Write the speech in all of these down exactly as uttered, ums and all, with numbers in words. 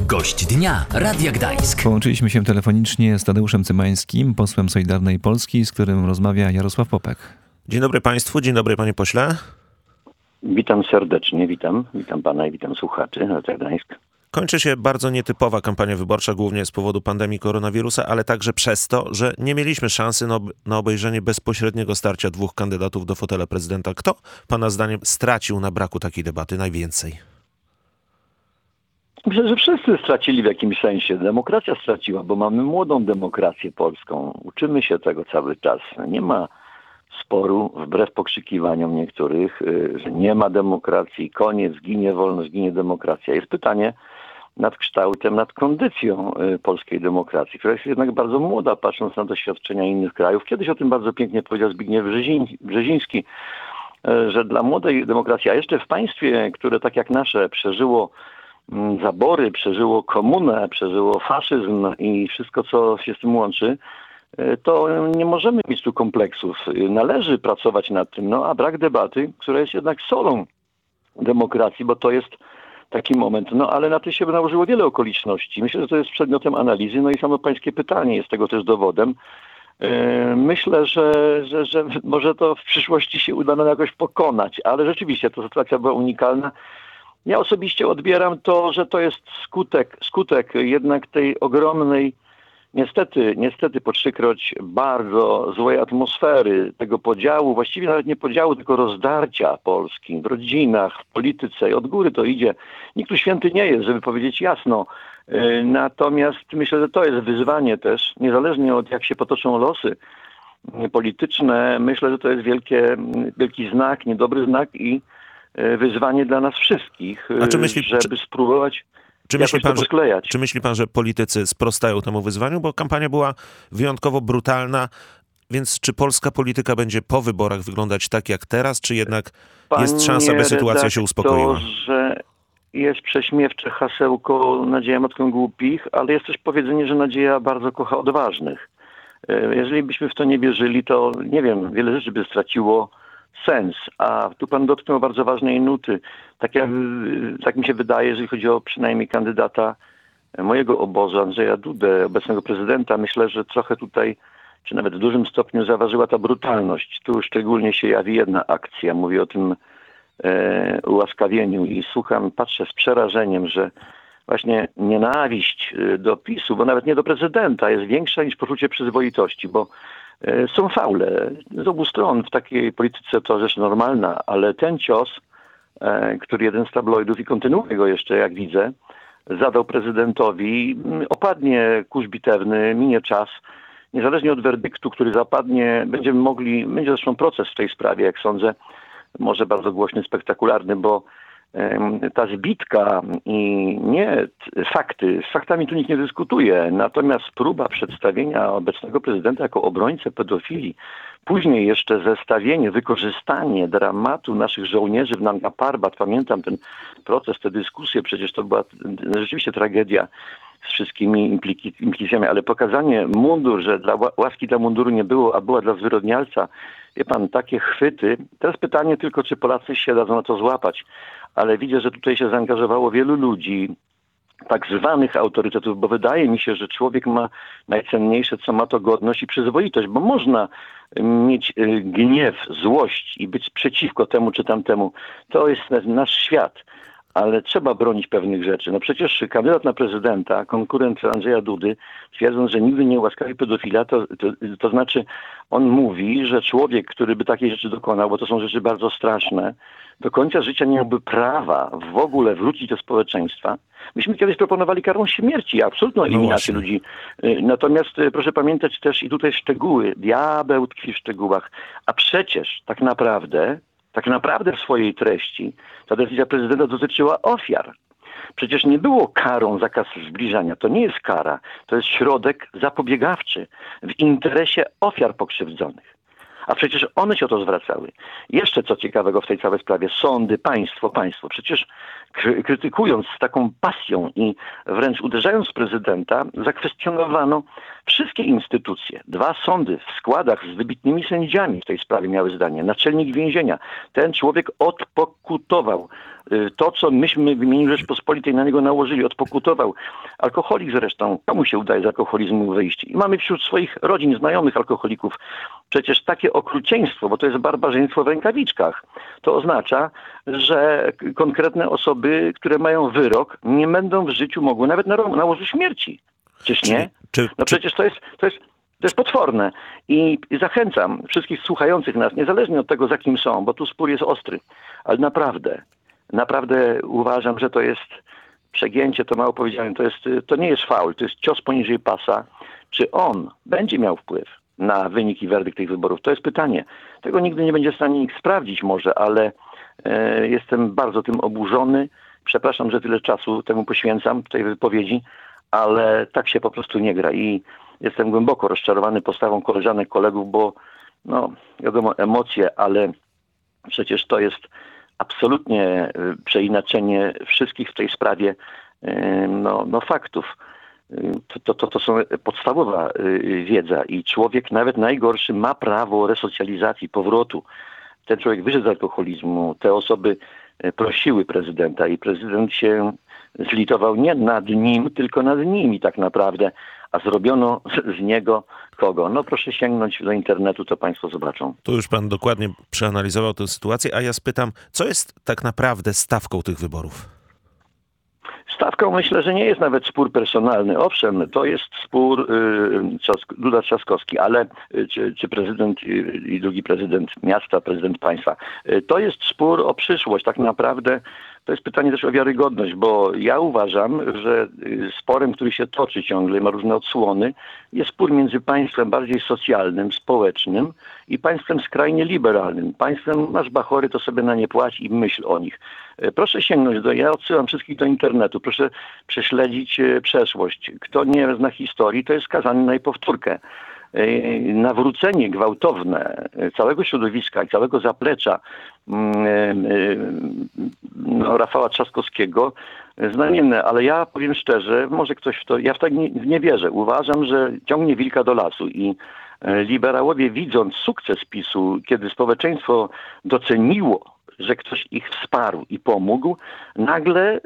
Gość dnia Radia Gdańsk. Połączyliśmy się telefonicznie z Tadeuszem Cymańskim, posłem Solidarnej Polski, z którym rozmawia Jarosław Popek. Dzień dobry Państwu, dzień dobry Panie Pośle. Witam serdecznie, witam. Witam Pana i witam słuchaczy Radia Gdańsk. Kończy się bardzo nietypowa kampania wyborcza, głównie z powodu pandemii koronawirusa, ale także przez to, że nie mieliśmy szansy na, ob- na obejrzenie bezpośredniego starcia dwóch kandydatów do fotela prezydenta. Kto, Pana zdaniem, stracił na braku takiej debaty najwięcej? Myślę, że wszyscy stracili w jakimś sensie. Demokracja straciła, bo mamy młodą demokrację polską. Uczymy się tego cały czas. Nie ma sporu, wbrew pokrzykiwaniom niektórych, że nie ma demokracji, koniec, zginie wolność, zginie demokracja. Jest pytanie nad kształtem, nad kondycją polskiej demokracji, która jest jednak bardzo młoda, patrząc na doświadczenia innych krajów. Kiedyś o tym bardzo pięknie powiedział Zbigniew Brzeziń- Brzeziński, że dla młodej demokracji, a jeszcze w państwie, które tak jak nasze przeżyło zabory, przeżyło komunę, przeżyło faszyzm i wszystko, co się z tym łączy, to nie możemy mieć tu kompleksów. Należy pracować nad tym, no a brak debaty, która jest jednak solą demokracji, bo to jest taki moment. No ale na to się nałożyło wiele okoliczności. Myślę, że to jest przedmiotem analizy, no i samo pańskie pytanie jest tego też dowodem. Myślę, że, że, że może to w przyszłości się uda nam jakoś pokonać, ale rzeczywiście ta sytuacja była unikalna. Ja osobiście odbieram to, że to jest skutek, skutek jednak tej ogromnej, niestety, niestety po trzykroć bardzo złej atmosfery, tego podziału, właściwie nawet nie podziału, tylko rozdarcia Polski w rodzinach, w polityce i od góry to idzie. Nikt tu święty nie jest, żeby powiedzieć jasno. Natomiast myślę, że to jest wyzwanie też, niezależnie od jak się potoczą losy polityczne, myślę, że to jest wielkie, wielki znak, niedobry znak i wyzwanie dla nas wszystkich, A czy myśli, żeby czy, spróbować czy myśli, pan, to posklejać. że, czy myśli pan, że politycy sprostają temu wyzwaniu? Bo kampania była wyjątkowo brutalna, więc czy polska polityka będzie po wyborach wyglądać tak jak teraz, czy jednak Panie jest szansa, by sytuacja się uspokoiła? To, że jest prześmiewcze hasełko nadzieja matką głupich, ale jest też powiedzenie, że nadzieja bardzo kocha odważnych. Jeżeli byśmy w to nie wierzyli, to nie wiem, wiele rzeczy by straciło sens, a tu pan dotknął bardzo ważnej nuty. Tak, jak, tak mi się wydaje, jeżeli chodzi o przynajmniej kandydata mojego obozu, Andrzeja Dudę, obecnego prezydenta, myślę, że trochę tutaj, czy nawet w dużym stopniu zaważyła ta brutalność. Tu szczególnie się jawi jedna akcja, mówię o tym e, ułaskawieniu i słucham, patrzę z przerażeniem, że właśnie nienawiść do PiSu, bo nawet nie do prezydenta, jest większa niż poczucie przyzwoitości, bo są faule z obu stron. W takiej polityce to rzecz normalna, ale ten cios, który jeden z tabloidów, i kontynuuje go jeszcze, jak widzę, zadał prezydentowi, opadnie kurz bitewny, minie czas. Niezależnie od werdyktu, który zapadnie, będziemy mogli, będzie zresztą proces w tej sprawie, jak sądzę, może bardzo głośny, spektakularny, bo ta zbitka i nie fakty, z faktami tu nikt nie dyskutuje, natomiast próba przedstawienia obecnego prezydenta jako obrońcę pedofilii, później jeszcze zestawienie, wykorzystanie dramatu naszych żołnierzy w Nanga Parbat, pamiętam ten proces, te dyskusje, przecież to była rzeczywiście tragedia z wszystkimi impliki- implikacjami, ale pokazanie mundur, że dla łaski dla munduru nie było, a była dla zwyrodnialca, wie pan, takie chwyty. Teraz pytanie tylko, czy Polacy się dadzą na to złapać, ale widzę, że tutaj się zaangażowało wielu ludzi, tak zwanych autorytetów, bo wydaje mi się, że człowiek ma najcenniejsze, co ma, to godność i przyzwoitość, bo można mieć gniew, złość i być przeciwko temu czy tamtemu. To jest nasz świat. Ale trzeba bronić pewnych rzeczy. No przecież kandydat na prezydenta, konkurent Andrzeja Dudy, twierdząc, że nigdy nie ułaskawi pedofila, to, to, to znaczy on mówi, że człowiek, który by takiej rzeczy dokonał, bo to są rzeczy bardzo straszne, do końca życia nie miałby prawa w ogóle wrócić do społeczeństwa. Myśmy kiedyś proponowali karą śmierci, absolutną eliminację no ludzi. Natomiast proszę pamiętać też, i tutaj szczegóły, diabeł tkwi w szczegółach, a przecież tak naprawdę Tak naprawdę w swojej treści ta decyzja prezydenta dotyczyła ofiar. Przecież nie było karą zakaz zbliżania. To nie jest kara. To jest środek zapobiegawczy w interesie ofiar pokrzywdzonych. A przecież one się o to zwracały. Jeszcze co ciekawego w tej całej sprawie. Sądy, państwo, państwo. Przecież krytykując z taką pasją i wręcz uderzając w prezydenta, zakwestionowano wszystkie instytucje. Dwa sądy w składach z wybitnymi sędziami w tej sprawie miały zdanie. Naczelnik więzienia. Ten człowiek odpokutował To, co myśmy w imieniu Rzeczpospolitej na niego nałożyli, odpokutował. Alkoholik zresztą, komu się udaje z alkoholizmu wyjść? I mamy wśród swoich rodzin, znajomych alkoholików przecież takie okrucieństwo, bo to jest barbarzyństwo w rękawiczkach. To oznacza, że konkretne osoby, które mają wyrok, nie będą w życiu mogły nawet na, na łożu śmierci. Czyż nie? Czy, No czy... przecież to jest, to jest, to jest potworne. I zachęcam wszystkich słuchających nas, niezależnie od tego, za kim są, bo tu spór jest ostry, ale naprawdę, naprawdę uważam, że to jest przegięcie, to mało powiedziałem, to, jest, to nie jest faul, to jest cios poniżej pasa. Czy on będzie miał wpływ na wynik i werdykt tych wyborów? To jest pytanie. Tego nigdy nie będzie w stanie nikt sprawdzić może, ale e, jestem bardzo tym oburzony. Przepraszam, że tyle czasu temu poświęcam, tej wypowiedzi, ale tak się po prostu nie gra i jestem głęboko rozczarowany postawą koleżanek, kolegów, bo no wiadomo, emocje, ale przecież to jest absolutnie przeinaczenie wszystkich w tej sprawie no, no faktów. To, to, to są podstawowa wiedza i człowiek nawet najgorszy ma prawo resocjalizacji, powrotu. Ten człowiek wyszedł z alkoholizmu, te osoby prosiły prezydenta i prezydent się zlitował nie nad nim, tylko nad nimi tak naprawdę, a zrobiono z niego kogo? No proszę sięgnąć do internetu, to państwo zobaczą. Tu już pan dokładnie przeanalizował tę sytuację, a ja spytam, co jest tak naprawdę stawką tych wyborów? Stawką myślę, że nie jest nawet spór personalny. Owszem, to jest spór y, Duda-Trzaskowski, ale y, czy, czy prezydent y, i drugi prezydent miasta, prezydent państwa. Y, to jest spór o przyszłość. Tak naprawdę to jest pytanie też o wiarygodność, bo ja uważam, że y, sporem, który się toczy ciągle, ma różne odsłony, jest spór między państwem bardziej socjalnym, społecznym i państwem skrajnie liberalnym. Państwem masz bachory, to sobie na nie płać i myśl o nich. Proszę sięgnąć do, ja odsyłam wszystkich do internetu, proszę prześledzić przeszłość. Kto nie zna historii, to jest skazany na jej powtórkę. Nawrócenie gwałtowne całego środowiska i całego zaplecza no, Rafała Trzaskowskiego znamienne, ale ja powiem szczerze, może ktoś w to, ja w to nie, nie wierzę. Uważam, że ciągnie wilka do lasu i liberałowie, widząc sukces PiSu, kiedy społeczeństwo doceniło, że ktoś ich wsparł i pomógł, nagle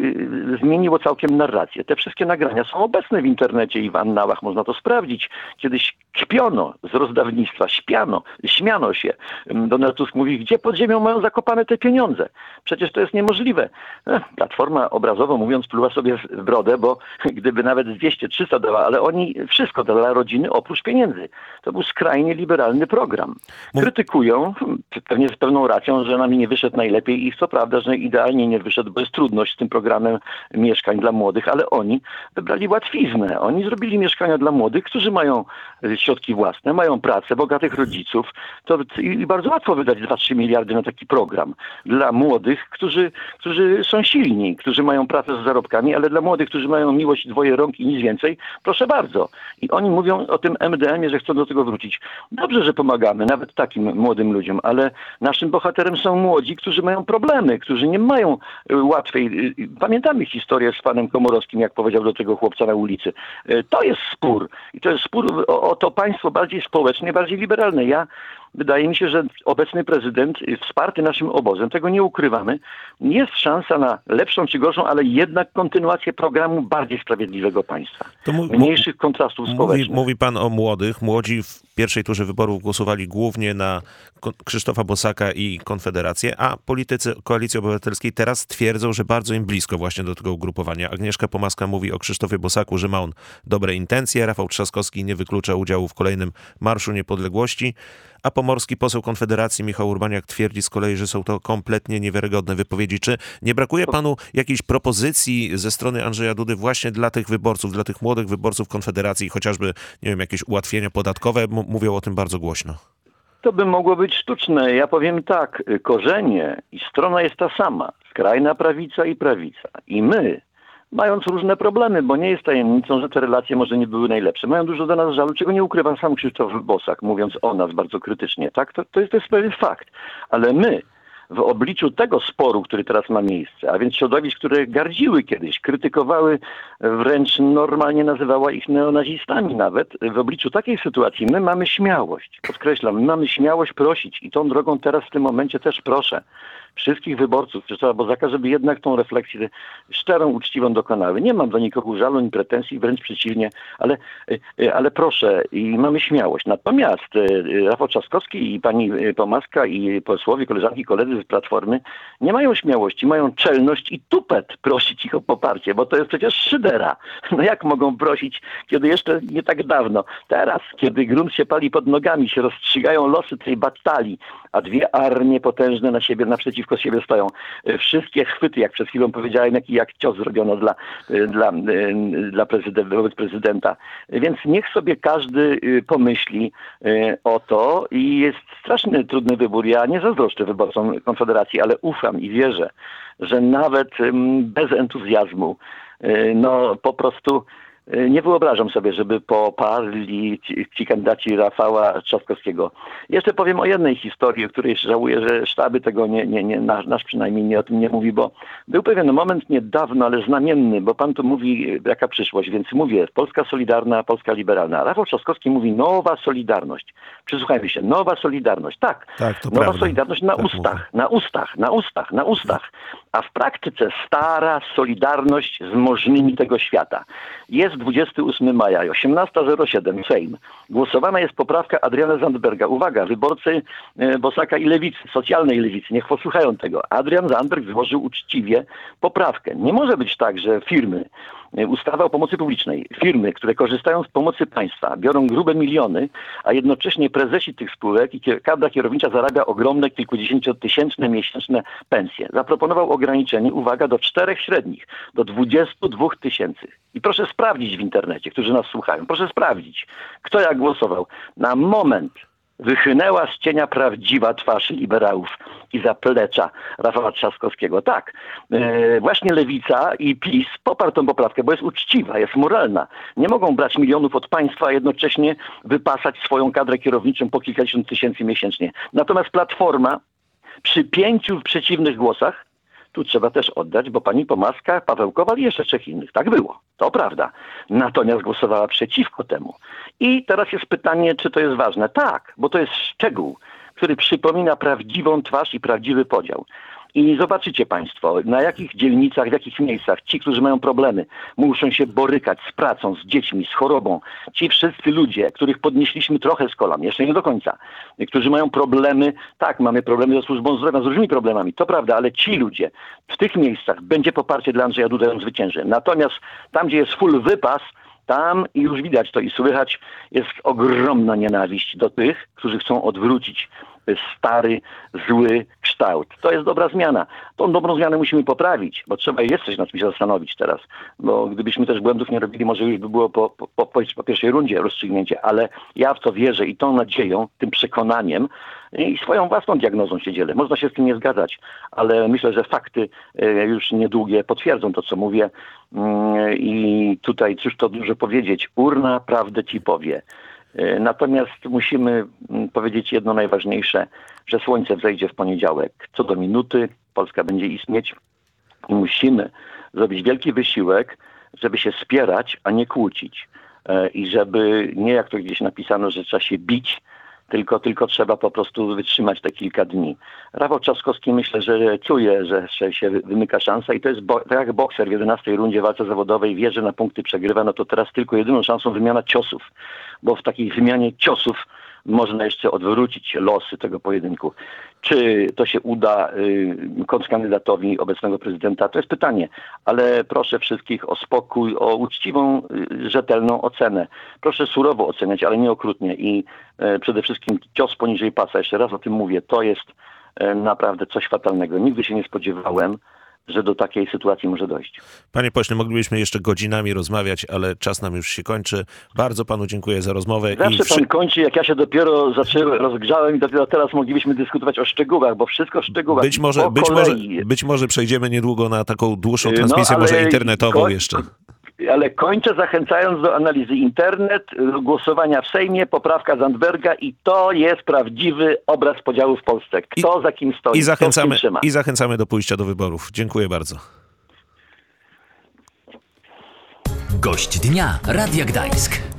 y, zmieniło całkiem narrację. Te wszystkie nagrania są obecne w internecie i w annałach, można to sprawdzić. Kiedyś kpiono z rozdawnictwa, śpiano, śmiano się. Donald Tusk mówi, gdzie pod ziemią mają zakopane te pieniądze? Przecież to jest niemożliwe. Ech, Platforma obrazowo mówiąc pluła sobie w brodę, bo gdyby nawet dwieście trzysta dała, ale oni wszystko dla rodziny oprócz pieniędzy. To był skrajnie liberalny program. Krytykują, pewnie z pewną racją, że nami nie wyszedł najlepiej i co prawda, że idealnie nie wyszedł, bo jest trudność z tym programem mieszkań dla młodych, ale oni wybrali łatwiznę. Oni zrobili mieszkania dla młodych, którzy mają środki własne, mają pracę, bogatych rodziców. To i bardzo łatwo wydać dwa trzy miliardy na taki program. Dla młodych, którzy, którzy są silni, którzy mają pracę z zarobkami, ale dla młodych, którzy mają miłość dwoje rąk i nic więcej, proszę bardzo. I oni mówią o tym M D M-ie, że chcą do tego wrócić. Dobrze, że pomagamy, nawet takim młodym ludziom, ale naszym bohaterem są młodzi, którzy mają problemy, którzy nie mają łatwej... Pamiętamy historię z panem Komorowskim, jak powiedział do tego chłopca na ulicy. To jest spór. I to jest spór o, o to państwo bardziej społeczne, bardziej liberalne. Ja Wydaje mi się, że obecny prezydent, wsparty naszym obozem, tego nie ukrywamy, jest szansa na lepszą czy gorszą, ale jednak kontynuację programu bardziej sprawiedliwego państwa. To mu, mniejszych kontrastów mówi, społecznych. Mówi pan o młodych. Młodzi w pierwszej turze wyborów głosowali głównie na Krzysztofa Bosaka i Konfederację, a politycy Koalicji Obywatelskiej teraz twierdzą, że bardzo im blisko właśnie do tego ugrupowania. Agnieszka Pomaska mówi o Krzysztofie Bosaku, że ma on dobre intencje. Rafał Trzaskowski nie wyklucza udziału w kolejnym Marszu Niepodległości, a pomorski poseł Konfederacji Michał Urbaniak twierdzi z kolei, że są to kompletnie niewiarygodne wypowiedzi. Czy nie brakuje panu jakiejś propozycji ze strony Andrzeja Dudy właśnie dla tych wyborców, dla tych młodych wyborców Konfederacji, chociażby, nie wiem, jakieś ułatwienia podatkowe? M- mówią o tym bardzo głośno. To by mogło być sztuczne. Ja powiem tak, korzenie i strona jest ta sama. Skrajna prawica i prawica. I my, mając różne problemy, bo nie jest tajemnicą, że te relacje może nie były najlepsze. Mają dużo do nas żalu, czego nie ukrywa sam Krzysztof Bosak, mówiąc o nas bardzo krytycznie. Tak, to, to, jest, to jest pewien fakt. Ale my w obliczu tego sporu, który teraz ma miejsce, a więc środowisk, które gardziły kiedyś, krytykowały, wręcz normalnie nazywała ich neonazistami nawet, w obliczu takiej sytuacji my mamy śmiałość, podkreślam, my mamy śmiałość prosić i tą drogą teraz w tym momencie też proszę. wszystkich wyborców, Czesława Bozaka, żeby jednak tą refleksję szczerą, uczciwą dokonały. Nie mam do nikogo żalu ani pretensji, wręcz przeciwnie, ale, ale proszę i mamy śmiałość. Natomiast Rafał Trzaskowski i pani Pomaska i posłowie, koleżanki, koledzy z Platformy nie mają śmiałości, mają czelność i tupet prosić ich o poparcie, bo to jest przecież szydera. No jak mogą prosić, kiedy jeszcze nie tak dawno, teraz, kiedy grunt się pali pod nogami, się rozstrzygają losy tej batalii, a dwie armie potężne na siebie, naprzeciwko siebie stoją. Wszystkie chwyty, jak przed chwilą powiedziałem, jak, jak cios zrobiono dla, dla, dla prezydenta, wobec prezydenta. Więc niech sobie każdy pomyśli o to i jest straszny, trudny wybór. Ja nie zazdroszczę wyborcom Konfederacji, ale ufam i wierzę, że nawet bez entuzjazmu, no po prostu nie wyobrażam sobie, żeby poparli ci, ci kandydaci Rafała Trzaskowskiego. Jeszcze powiem o jednej historii, o której żałuję, że sztaby tego nie, nie, nie nasz, nasz przynajmniej nie o tym nie mówi, bo był pewien moment niedawno, ale znamienny, bo pan tu mówi jaka przyszłość, więc mówię Polska Solidarna, Polska Liberalna. Rafał Trzaskowski mówi nowa Solidarność. Przysłuchajmy się, nowa Solidarność. Tak, tak to nowa prawda. Solidarność na tak ustach, mówię. na ustach, na ustach, na ustach. A w praktyce stara Solidarność z możnymi tego świata. Jest dwudziestego ósmego maja, osiemnasta zero siedem, Sejm. Głosowana jest poprawka Adriana Zandberga. Uwaga, wyborcy e, Bosaka i Lewicy, socjalnej Lewicy, niech posłuchają tego. Adrian Zandberg złożył uczciwie poprawkę. Nie może być tak, że firmy, e, ustawa o pomocy publicznej, firmy, które korzystają z pomocy państwa, biorą grube miliony, a jednocześnie prezesi tych spółek i kier- kadra kierownicza zarabia ogromne, kilkudziesięciotysięczne miesięczne pensje. Zaproponował ograniczenie, uwaga, do czterech średnich, do dwudziestu dwóch tysięcy. I proszę sprawdzić w internecie, którzy nas słuchają, proszę sprawdzić, kto jak głosował. Na moment wychynęła z cienia prawdziwa twarz liberałów i zaplecza Rafała Trzaskowskiego. Tak, e, właśnie Lewica i PiS poparł tą poprawkę, bo jest uczciwa, jest moralna. Nie mogą brać milionów od państwa, a jednocześnie wypasać swoją kadrę kierowniczą po kilkadziesiąt tysięcy miesięcznie. Natomiast Platforma przy pięciu przeciwnych głosach, tu trzeba też oddać, bo pani Pomaska, Paweł Kowal i jeszcze trzech innych. Tak było. To prawda. Natomiast głosowała przeciwko temu. I teraz jest pytanie, czy to jest ważne. Tak, bo to jest szczegół, który przypomina prawdziwą twarz i prawdziwy podział. I zobaczycie państwo, na jakich dzielnicach, w jakich miejscach ci, którzy mają problemy, muszą się borykać z pracą, z dziećmi, z chorobą. Ci wszyscy ludzie, których podnieśliśmy trochę z kolan, jeszcze nie do końca, którzy mają problemy, tak, mamy problemy ze służbą zdrowia, z różnymi problemami, to prawda, ale ci ludzie w tych miejscach będzie poparcie dla Andrzeja Dudy, on zwycięży. Natomiast tam, gdzie jest full wypas, tam i już widać to i słychać, jest ogromna nienawiść do tych, którzy chcą odwrócić stary, zły kształt. To jest dobra zmiana. Tą dobrą zmianę musimy poprawić, bo trzeba jest coś nad czym się zastanowić teraz. Bo gdybyśmy też błędów nie robili, może już by było po, po, po, po pierwszej rundzie rozstrzygnięcie, ale ja w to wierzę i tą nadzieją, tym przekonaniem i swoją własną diagnozą się dzielę. Można się z tym nie zgadzać, ale myślę, że fakty już niedługie potwierdzą to, co mówię. I tutaj cóż to dużo powiedzieć. Urna prawdę ci powie. Natomiast musimy powiedzieć jedno najważniejsze, że słońce wzejdzie w poniedziałek. Co do minuty Polska będzie istnieć i musimy zrobić wielki wysiłek, żeby się wspierać, a nie kłócić. I żeby nie jak to gdzieś napisano, że trzeba się bić, tylko, tylko trzeba po prostu wytrzymać te kilka dni. Rafał Trzaskowski myślę, że czuje, że, że się wymyka szansa i to jest bo, tak jak bokser w jedenastej rundzie w walce zawodowej wie, że na punkty przegrywa, no to teraz tylko jedyną szansą wymiana ciosów, bo w takiej wymianie ciosów można jeszcze odwrócić losy tego pojedynku. Czy to się uda y, kontrkandydatowi obecnego prezydenta? To jest pytanie, ale proszę wszystkich o spokój, o uczciwą, y, rzetelną ocenę. Proszę surowo oceniać, ale nie okrutnie i y, przede wszystkim cios poniżej pasa, jeszcze raz o tym mówię, to jest y, naprawdę coś fatalnego. Nigdy się nie spodziewałem, że do takiej sytuacji może dojść. Panie pośle, moglibyśmy jeszcze godzinami rozmawiać, ale czas nam już się kończy. Bardzo panu dziękuję za rozmowę. Zawsze I wszy... pan kończy, jak ja się dopiero zacząłem, rozgrzałem i dopiero teraz moglibyśmy dyskutować o szczegółach, bo wszystko w szczegółach. Być może, być może, być może przejdziemy niedługo na taką dłuższą transmisję, no, może internetową ko- jeszcze. Ale kończę zachęcając do analizy internet, głosowania w Sejmie, poprawka Zandberga i to jest prawdziwy obraz podziału w Polsce. Kto I, za kim stoi, i zachęcamy, kto z kim trzyma. I zachęcamy do pójścia do wyborów. Dziękuję bardzo. Gość dnia Radia Gdańsk.